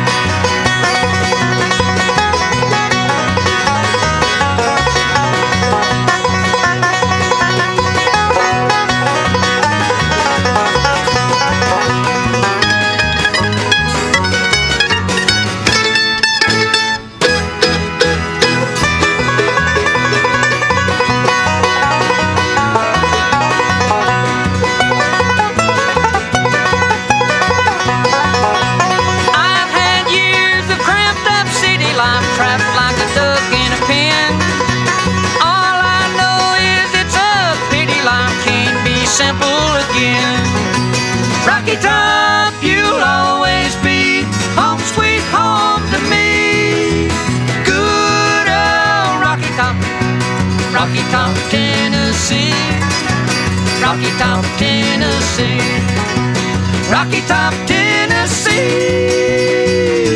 Rocky Top, you'll always be home sweet home to me. Good old Rocky Top, Rocky Top, Tennessee. Rocky Top, Tennessee. Rocky Top, Tennessee.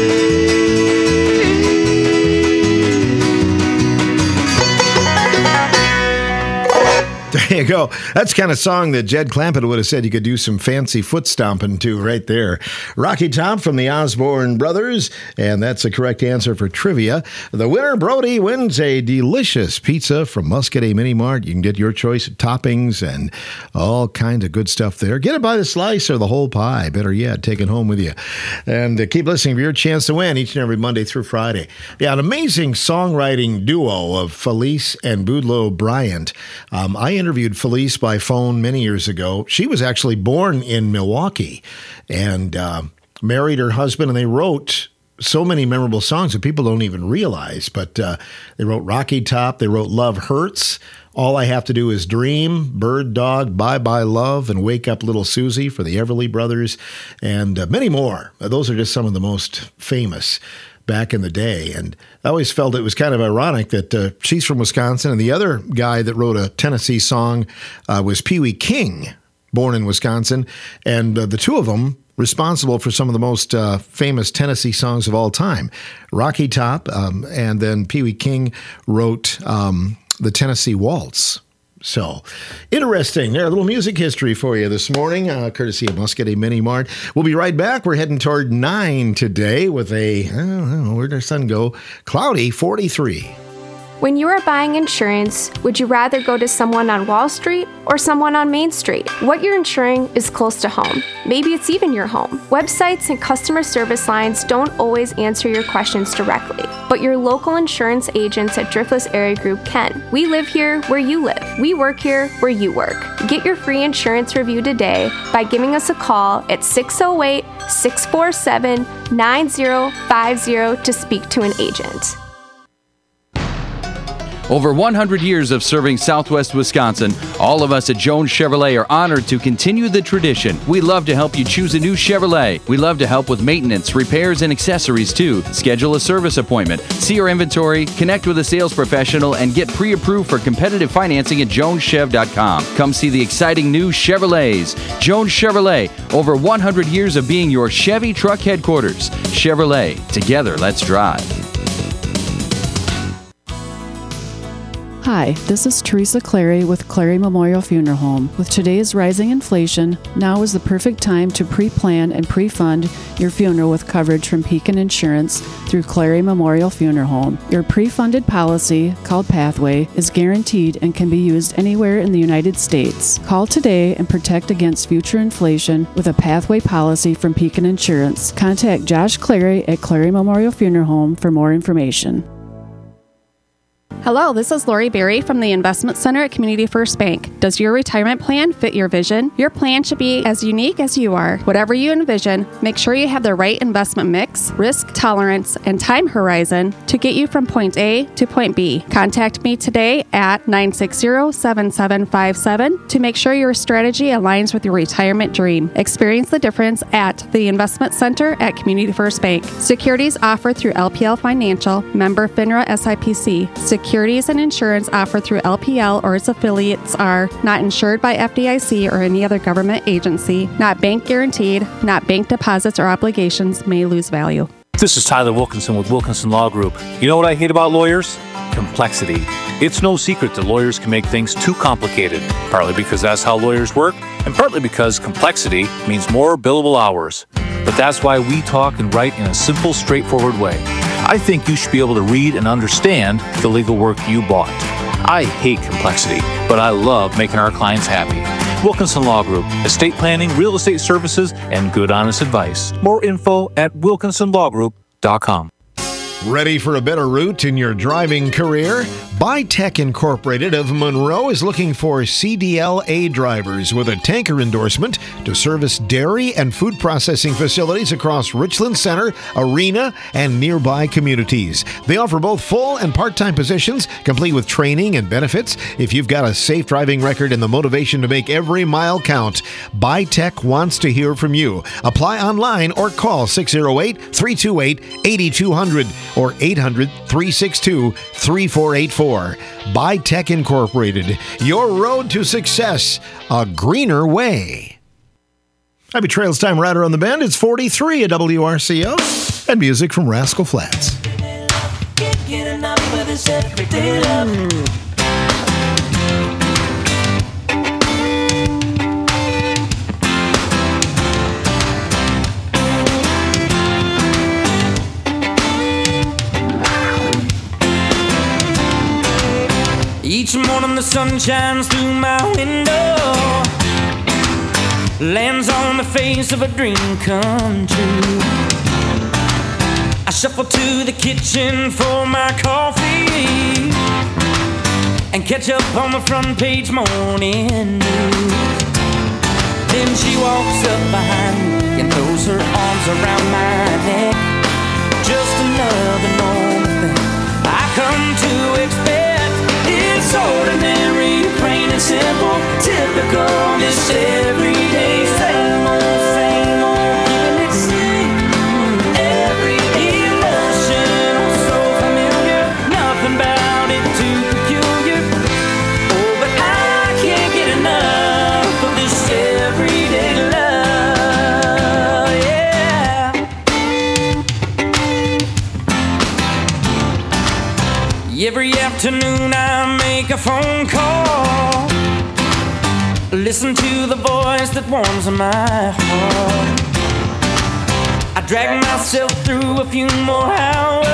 There you go. That's the kind of song that Jed Clampett would have said you could do some fancy foot stomping to right there. Rocky Top from the Osborne Brothers, and that's the correct answer for trivia. The winner, Brody, wins a delicious pizza from Muscadet Mini Mart. You can get your choice of toppings and all kinds of good stuff there. Get it by the slice or the whole pie. Better yet, take it home with you. And uh, keep listening for your chance to win each and every Monday through Friday. Yeah, an amazing songwriting duo of Felice and Boudleaux Bryant. Um, I interviewed Felice by phone many years ago. She was actually born in Milwaukee and uh, married her husband, and they wrote so many memorable songs that people don't even realize. But uh, they wrote Rocky Top, they wrote Love Hurts, All I Have to Do Is Dream, Bird Dog, Bye Bye Love, and Wake Up Little Susie for the Everly Brothers, and uh, many more. Those are just some of the most famous back in the day. And I always felt it was kind of ironic that uh, she's from Wisconsin, and the other guy that wrote a Tennessee song uh, was Pee Wee King, born in Wisconsin. And uh, the two of them responsible for some of the most uh, famous Tennessee songs of all time. Rocky Top, um, and then Pee Wee King wrote um, the Tennessee Waltz. So, interesting. There, a little music history for you this morning, uh, courtesy of Muscadet Mini Mart. We'll be right back. We're heading toward nine today with a, I don't know, where'd our sun go? Cloudy forty-three. When you are buying insurance, would you rather go to someone on Wall Street or someone on Main Street? What you're insuring is close to home. Maybe it's even your home. Websites and customer service lines don't always answer your questions directly, but your local insurance agents at Driftless Area Group can. We live here where you live. We work here where you work. Get your free insurance review today by giving us a call at six oh eight, six four seven, nine oh five oh to speak to an agent. Over one hundred years of serving Southwest Wisconsin, all of us at Jones Chevrolet are honored to continue the tradition. We love to help you choose a new Chevrolet. We love to help with maintenance, repairs, and accessories too. Schedule a service appointment, see our inventory, connect with a sales professional, and get pre-approved for competitive financing at jones chev dot com. Come see the exciting new Chevrolets. Jones Chevrolet, over one hundred years of being your Chevy truck headquarters. Chevrolet, together let's drive. Hi, this is Teresa Clary with Clary Memorial Funeral Home. With today's rising inflation, now is the perfect time to pre-plan and pre-fund your funeral with coverage from Pekin Insurance through Clary Memorial Funeral Home. Your pre-funded policy, called Pathway, is guaranteed and can be used anywhere in the United States. Call today and protect against future inflation with a Pathway policy from Pekin Insurance. Contact Josh Clary at Clary Memorial Funeral Home for more information. Hello, this is Lori Berry from the Investment Center at Community First Bank. Does your retirement plan fit your vision? Your plan should be as unique as you are. Whatever you envision, make sure you have the right investment mix, risk tolerance, and time horizon to get you from point A to point B. Contact me today at nine six zero, seven seven five seven to make sure your strategy aligns with your retirement dream. Experience the difference at the Investment Center at Community First Bank. Securities offered through L P L Financial, member FINRA S I P C. Securities and insurance offered through L P L or its affiliates are not insured by F D I C or any other government agency, not bank guaranteed, not bank deposits or obligations may lose value. This is Tyler Wilkinson with Wilkinson Law Group. You know what I hate about lawyers? Complexity. It's no secret that lawyers can make things too complicated, partly because that's how lawyers work, and partly because complexity means more billable hours. But that's why we talk and write in a simple, straightforward way. I think you should be able to read and understand the legal work you bought. I hate complexity, but I love making our clients happy. Wilkinson Law Group, estate planning, real estate services, and good honest advice. More info at wilkinson law group dot com. Ready for a better route in your driving career? Bytech Incorporated of Monroe is looking for C D L A drivers with a tanker endorsement to service dairy and food processing facilities across Richland Center, Arena, and nearby communities. They offer both full and part-time positions, complete with training and benefits. If you've got a safe driving record and the motivation to make every mile count, Bytech wants to hear from you. Apply online or call six oh eight, three two eight, eight two zero zero or eight hundred, three six two, three four eight four. Bytech Incorporated, your road to success, a greener way. Happy Trails Time Rider on the Bend. It's forty-three at W R C O and music from Rascal Flatts. Can't get enough of this everyday love. Each morning the sun shines through my window, lands on the face of a dream come true. I shuffle to the kitchen for my coffee and catch up on the front page morning news. Then she walks up behind me and throws her arms around my neck. Just another normal thing I come to expect. It's ordinary, plain and simple, typical, just everyday, same old, same old, keeping it same. Every emotion, so familiar, nothing about it too peculiar. Oh, but I can't get enough of this everyday love, yeah. Every afternoon I make a phone call, listen to the voice that warms my heart. I drag myself through a few more hours,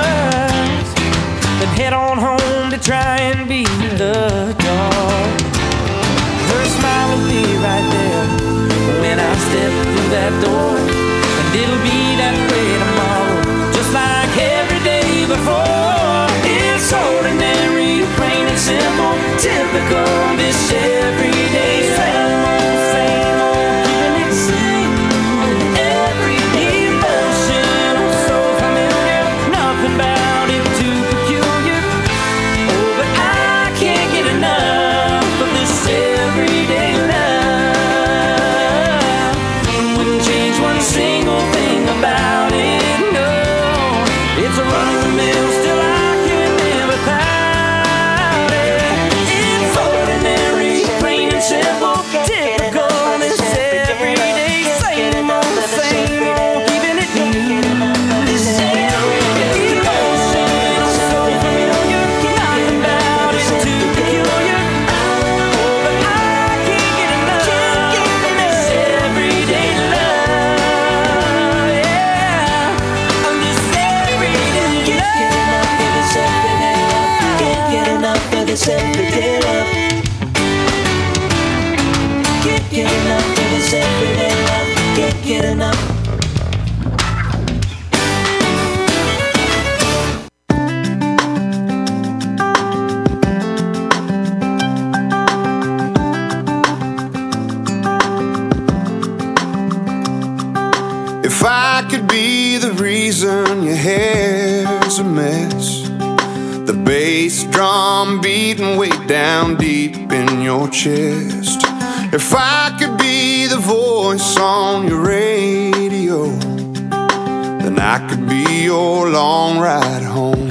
then head on home to try and beat the dark. Her smile will be right there when I step through that door, and it'll be that way tomorrow, just like every day before. It's ordinary, plain and simple, typical, this everyday, same old, same old, keeping it same. Every emotion, so familiar, nothing about it too peculiar. Oh, but I can't get enough of this everyday love. Wouldn't change one single thing about it, no. It's a run-of-the-mill, still I simple, typical, this everyday, same old, same old, keeping it new. This everyday emotion, so familiar, nothing about it too peculiar. Oh, but I can't get enough of this everyday love, yeah. This everyday love, can't get enough of this everyday love. Get enough of this everyday love. Can't get enough. If I could be the reason your hair's a mess, the bass drum beating way down deep in your chest. If I could be the voice on your radio, then I could be your long ride home.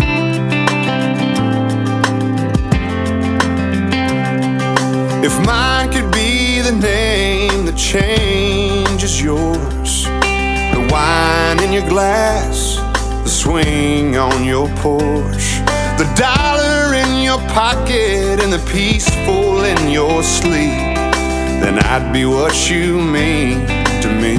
If mine could be the name that changes yours, the wine in your glass, the swing on your porch, the dollar in your pocket and the peaceful in your sleep, then I'd be what you mean to me.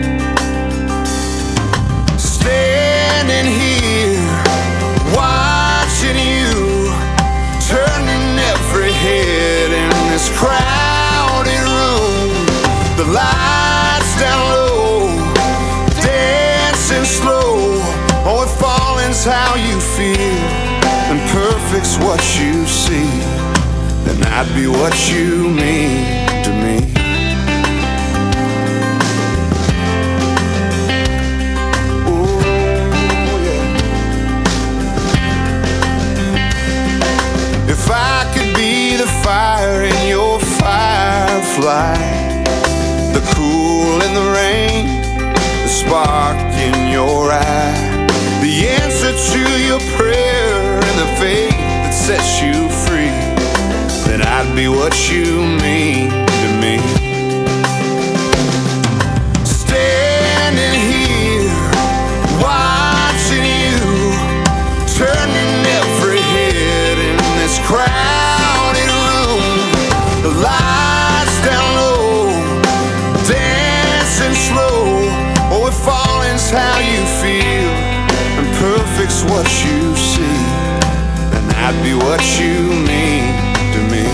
Standing here, watching you, turning every head in this crowded room, the lights down low, dancing slow. Oh, if falling's how you feel and perfect's what you see, then I'd be what you mean to me. Oh, yeah. If I could be the fire in your firefly, the cool in the rain, the spark in your eye, the answer to your prayer and the faith that sets you free, then I'd be what you mean to me. Standing here, watching you, turning every head in this crowded room, the lights down low, dancing slow. Oh, if falling's how you feel and perfect's what you see, then I'd be what you mean to me.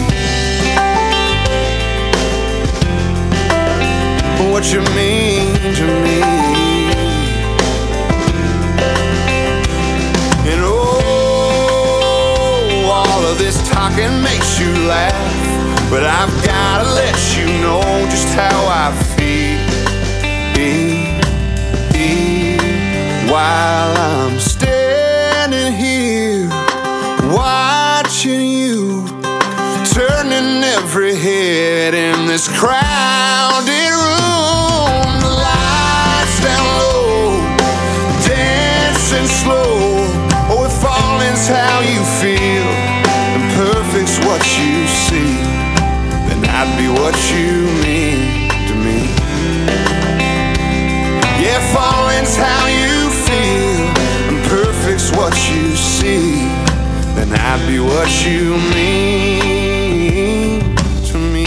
What you mean to me. And oh, all of this talking makes you laugh, but I've gotta let you know just how I feel while I'm standing here watching you, turning every head in this crowded room, the lights down low, dancing slow. Oh, if falling's how you feel and perfect's what you see, then I'd be what you mean to me. Yeah, falling's how you feel and perfect's what you see, then I'd be what you mean to me.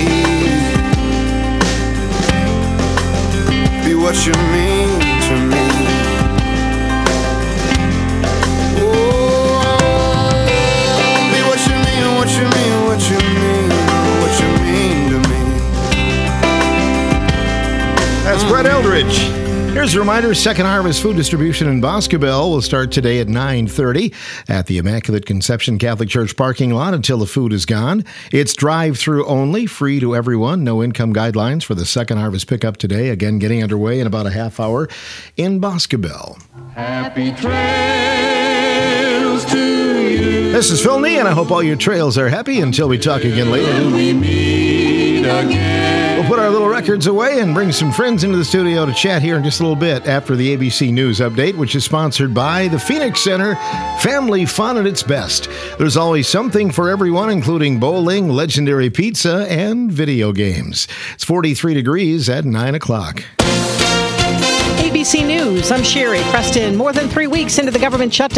Be what you mean to me. Oh, be what you mean, what you mean, what you mean, what you mean to me. That's Brett Eldridge. Here's a reminder, Second Harvest Food Distribution in Boscobel will start today at nine thirty at the Immaculate Conception Catholic Church parking lot until the food is gone. It's drive-through only, free to everyone. No income guidelines for the Second Harvest pickup today. Again, getting underway in about a half hour in Boscobel. Happy trails to you. This is Phil Nee, and I hope all your trails are happy until we talk again later. When we meet again. We'll put our little records away and bring some friends into the studio to chat here in just a little bit after the A B C News Update, which is sponsored by the Phoenix Center. Family fun at its best. There's always something for everyone, including bowling, legendary pizza, and video games. It's forty-three degrees at nine o'clock. A B C News, I'm Sherry. Pressed in more than three weeks into the government shutdown.